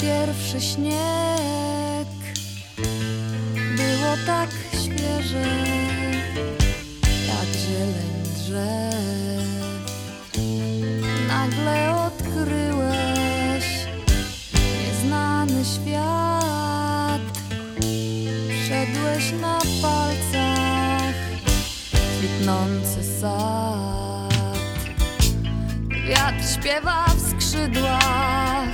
pierwszy śnieg, było tak świeże, jak zieleń drzew. Nagle odkryłeś nieznany świat, szedłeś na palcach kwitnący sad. Wiatr śpiewa w skrzydłach,